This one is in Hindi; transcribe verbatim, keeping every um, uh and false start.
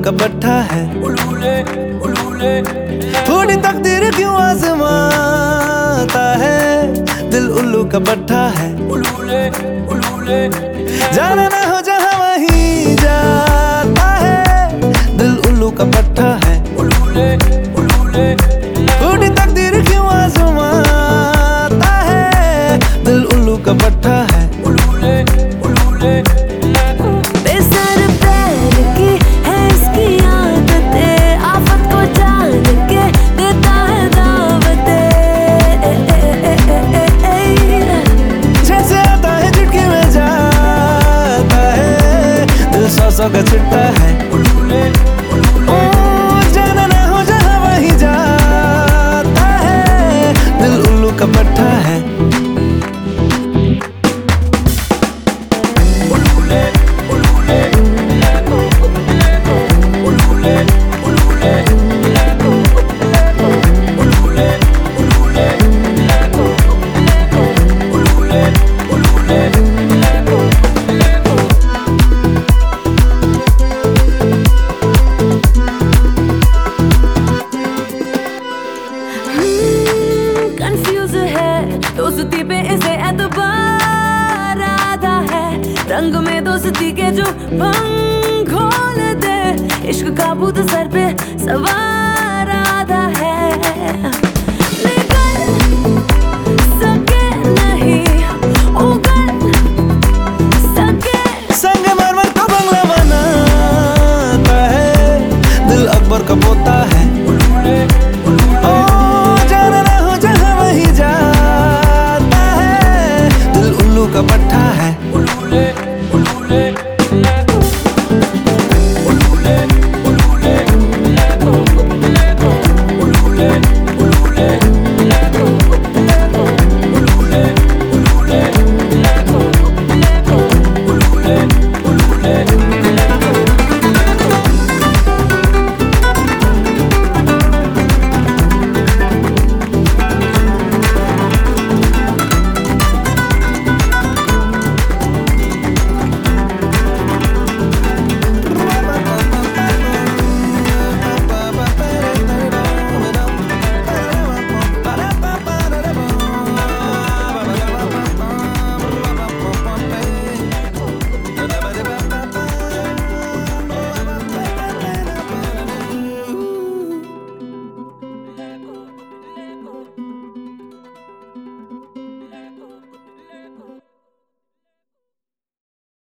का पट्टा है। उलूले उलूले थोड़ी तकदीर क्यों आजमाता है, दिल उल्लू का पट्टा है। उलूले उलूले जाना ना हो जहाँ वहीं जाता है, दिल उल्लू का पट्टा है। उलूले उलूले थोड़ी तकदीर क्यों आजमाता है, दिल उल्लू का पट्टा है। उलूले उलूले बेसर पैर की है इसकी आदतें, आफत को जान के देता है दावतें। जैसे आता है झटके में जाता है, दिल सौ सौ का छिट्टा है। उलूले ओ जाना ना हो जहाँ वहीं जाता है, दिल उल्लू का पट्टा है। उलूले उलूले उलूले उलूले उलूले उलूले उलूले उलूले कंफ्यूज है दोस्ती पे इसे एतबार आधा है, रंग में दोस्ती के जो भंग खोल दे, इश्क का भूत सर पे सवार आधा है।